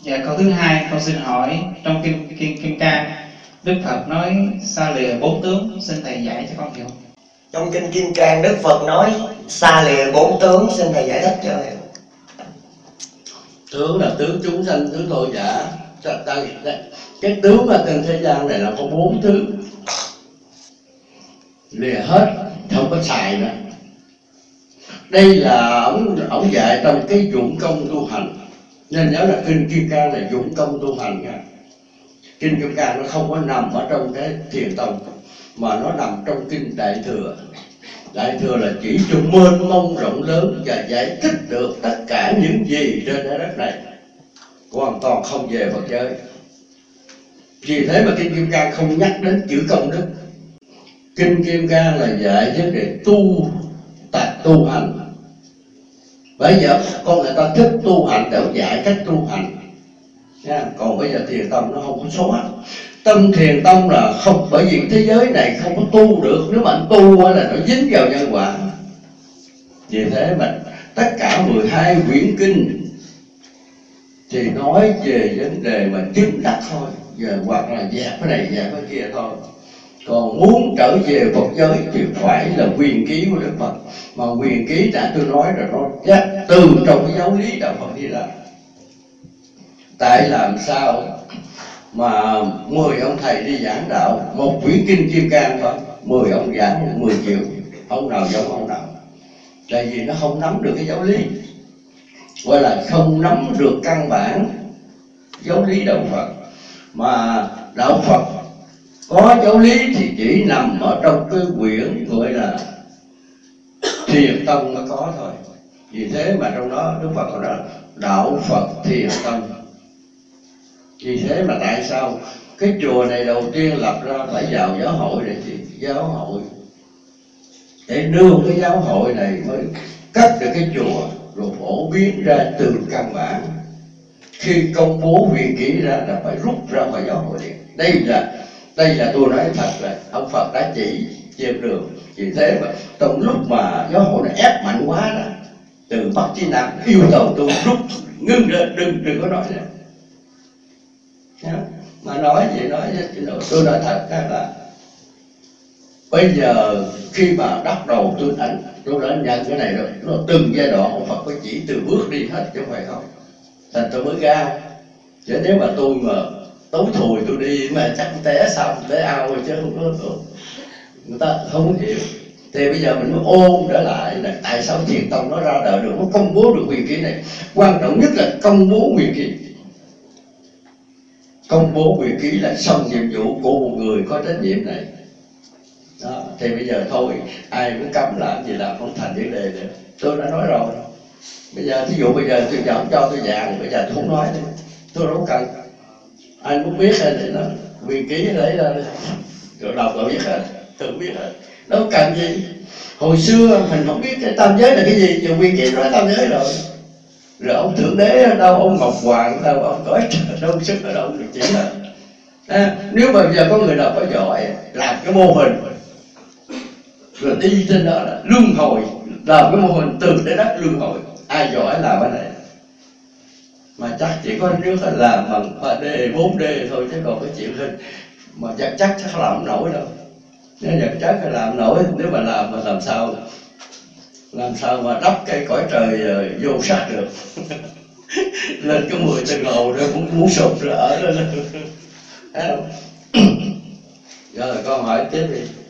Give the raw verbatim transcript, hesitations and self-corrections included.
Dạ, câu thứ hai con xin hỏi, trong kinh kim kim cang Đức Phật nói xa lìa bốn tướng, xin thầy giải cho con hiểu. Trong kinh Kim Cang Đức Phật nói xa lìa bốn tướng, xin thầy giải thích cho hiểu. Tướng là tướng chúng sanh, tướng thọ giả. Cái tướng ở trên thế gian này là có bốn thứ, lìa hết, không có xài nữa. Đây là ông ông dạy trong cái dụng công tu hành, nên nhớ là kinh Kim Cang là dụng công tu hành nha. Kinh Kim Cang nó không có nằm ở trong cái Thiền Tông, mà nó nằm trong kinh Đại Thừa. Đại Thừa là chỉ cho mênh mông rộng lớn và giải thích được tất cả những gì trên trái đất này, hoàn toàn không về Phật giới. Vì thế mà kinh Kim Cang không nhắc đến chữ công đức. Kinh Kim Cang là dạy vấn đề tu tập tu hành. Bây giờ con người ta thích tu hành để dạy cách tu hành nha. Còn bây giờ Thiền Tông nó không có xóa. Tâm Thiền Tông là không, bởi vì thế giới này không có tu được. Nếu mà anh tu là nó dính vào nhân quả. Vì thế mà tất cả mười hai quyển kinh thì nói về vấn đề mà chứng đắc thôi, giờ hoặc là dẹp cái này dẹp cái kia thôi. Còn muốn trở về Phật giới thì phải là quyền ký của Đức Phật. Mà quyền ký đã tôi nói rồi, nó từ trong cái giáo lý đạo Phật đi ra. Tại làm sao mà mười ông thầy đi giảng đạo, một quyển kinh Kim Cang thôi, mười ông giảng mười triệu, ông nào giống ông nào. Tại vì nó không nắm được cái giáo lý, gọi là không nắm được căn bản giáo lý đạo Phật. Mà đạo Phật có giáo lý thì chỉ nằm ở trong cái quyển gọi là Thiền Tông mới có thôi. Vì thế mà trong đó Đức Phật nói đạo Phật Thiền Tông. Vì thế mà tại sao cái chùa này đầu tiên lập ra phải vào giáo hội để gì? Giáo hội để nương cái giáo hội này mới cắt được cái chùa, rồi phổ biến ra từ căn bản. Khi công bố quyền ký ra là phải rút ra khỏi giáo hội điện. Đây là đây là tôi nói thật là ông Phật đã chỉ trên đường. Vì thế mà trong lúc mà giáo hội nó ép mạnh quá đó, từ Bắc chí Nam yêu cầu tôi rút, ngưng lên, đừng đừng có nói nữa. Mà nói gì nói tôi nói thật là bây giờ khi mà bắt đầu tôi đánh, tôi đã nhận cái này rồi, nó từng giai đoạn ông Phật phải chỉ từ bước đi hết chứ không phải không. Thành tôi mới ra. Chứ nếu mà tôi mà tối thùi tôi đi mà chắc té xong té ao rồi chứ không có, người ta không có chịu. Thì bây giờ mình mới ôn trở lại là tại sao Thiền Tông nó ra đời được, nó công bố được quyền ký này. Quan trọng nhất là công bố quyền ký. Công bố quyền ký là xong nhiệm vụ của một người có trách nhiệm này. Đó. Thì bây giờ thôi, ai muốn cấm làm gì làm không thành vấn đề nữa. Tôi đã nói rồi. Bây giờ thí dụ bây giờ tôi không cho tôi giảng, bây giờ tôi không nói nữa. Tôi đâu cần. Anh muốn biết thì nó quyền ký đấy là rồi đọc là biết hết, tự biết hết. Đâu cần gì. Hồi xưa mình không biết cái tam giới là cái gì, giờ quyền ký nói tam giới rồi. Rồi ông Thượng Đế đâu, ông Ngọc Hoàng đâu, ông cõi trời đâu, sức ở đâu được chỉ hết. À, nếu mà bây giờ có người nào có giỏi làm cái mô hình rồi đi trên đó là luân hồi, làm cái mô hình từ trái đất luân hồi, ai giỏi làm cái này. Mà chắc chỉ có nước là làm bằng ba D, bốn D thôi, chứ còn cái chuyện hình mà chắc chắc chắc làm không nổi đâu. Nếu vật chất phải làm nổi, nếu mà làm mà làm sao làm sao mà đắp cái cõi trời vô sắc được. Lên cái mười tầng lầu rồi cũng muốn sụp rồi ở lên. Rồi con hỏi tiếp đi.